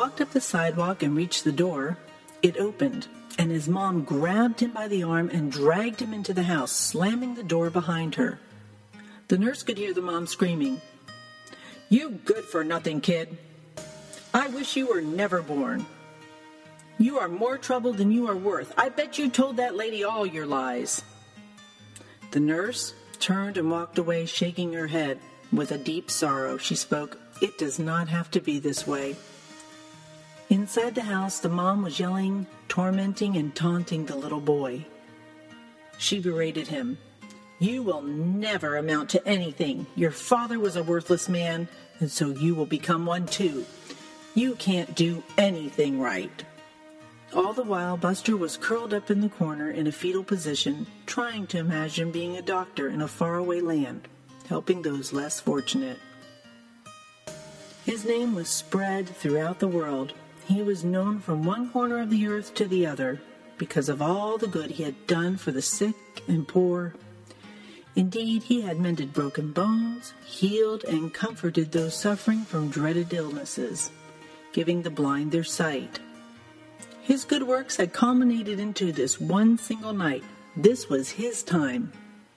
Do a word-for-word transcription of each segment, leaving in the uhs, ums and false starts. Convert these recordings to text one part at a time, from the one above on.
walked up the sidewalk and reached the door, it opened, and his mom grabbed him by the arm and dragged him into the house, slamming the door behind her. The nurse could hear the mom screaming, "You good-for-nothing kid! I wish you were never born. You are more trouble than you are worth. I bet you told that lady all your lies." The nurse turned and walked away, shaking her head. With a deep sorrow, she spoke, "It does not have to be this way." Inside the house, the mom was yelling, tormenting, and taunting the little boy. She berated him. "You will never amount to anything. Your father was a worthless man, and so you will become one too. You can't do anything right." All the while, Buster was curled up in the corner in a fetal position, trying to imagine being a doctor in a faraway land, helping those less fortunate. His name was spread throughout the world. He was known from one corner of the earth to the other because of all the good he had done for the sick and poor. Indeed, he had mended broken bones, healed and comforted those suffering from dreaded illnesses, giving the blind their sight. His good works had culminated into this one single night. This was his time.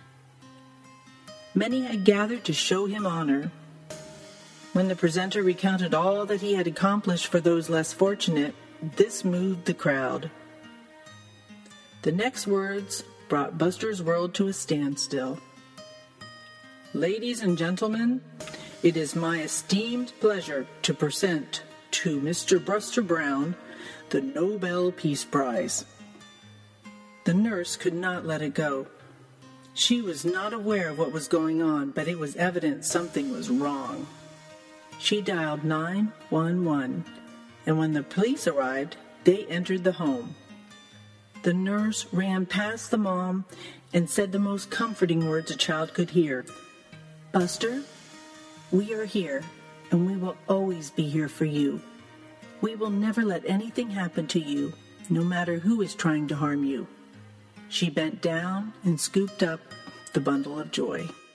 Many had gathered to show him honor. When the presenter recounted all that he had accomplished for those less fortunate, this moved the crowd. The next words brought Buster's world to a standstill. "Ladies and gentlemen, it is my esteemed pleasure to present to Mister Buster Brown the Nobel Peace Prize." The nurse could not let it go. She was not aware of what was going on, but it was evident something was wrong. She dialed nine one one, and when the police arrived, they entered the home. The nurse ran past the mom and said the most comforting words a child could hear. "Buster, we are here, and we will always be here for you. We will never let anything happen to you, no matter who is trying to harm you." She bent down and scooped up the bundle of joy.